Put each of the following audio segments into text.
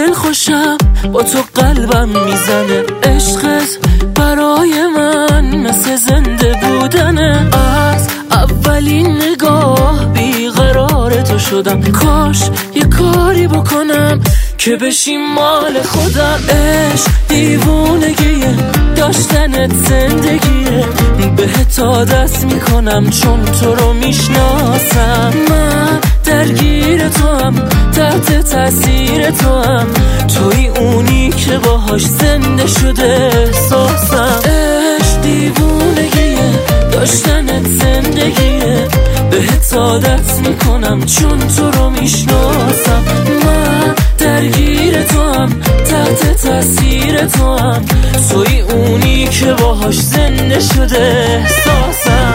دل خوشم با تو قلبم میزنه. عشقت برای من مثل زنده بودنه. از اولین نگاه بیقرار تو شدم. کاش یه کاری بکنم که بشی مال خودم. عشق دیوونگیه، داشتنت زندگیه. بهت عادت میکنم چون تو رو میشناسم. من درگیر تو هم، تحت تاثیر تو هم. توی اونی که باهاش زنده شده احساسم. عشق دیوونگیه، داشتنت زندگیه. بهت عادت میکنم چون تو رو میشناسم. من درگیر تو هم، تحت تاثیر تو هم. توی اونی که باهاش زنده شده احساسم.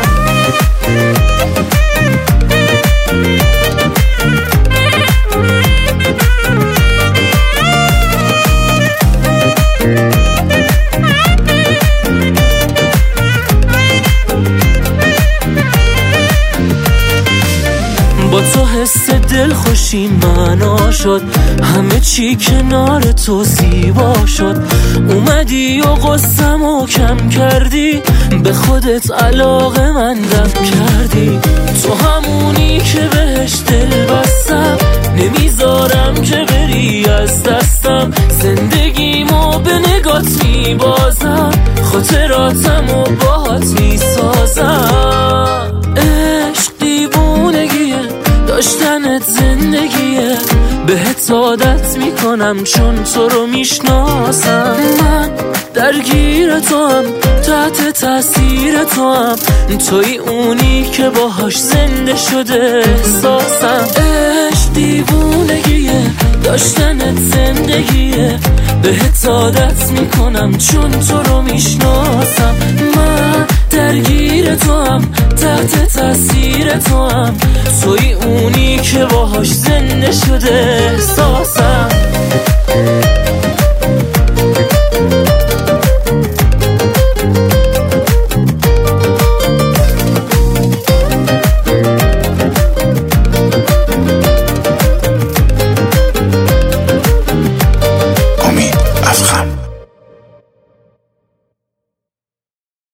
با تو حس دل خوشی معنا شد. همه چی کنار تو زیبا شد. اومدی و قصه‌مو کم کردی. به خودت علاقه مندم کردی. تو همونی که بهش دل بستم. نمیذارم که بری از دستم. زندگیمو به نگات میبازم. خاطراتمو باهات میسازم. عشق دیوونگیه، داشتنت زندگیه. بهت عادت میکنم چون تو رو میشناسم. من درگیر تو هم، تحت تاثیر تو هم. توی اونی که باهاش زنده شده احساسم. عشق دیوونگیه، داشتنت زندگیه. بهت عادت میکنم چون تو رو میشناسم. من درگیر تو هم، تحت تاثیر تو هم. توی اونی که باهاش زنده شده احساسم.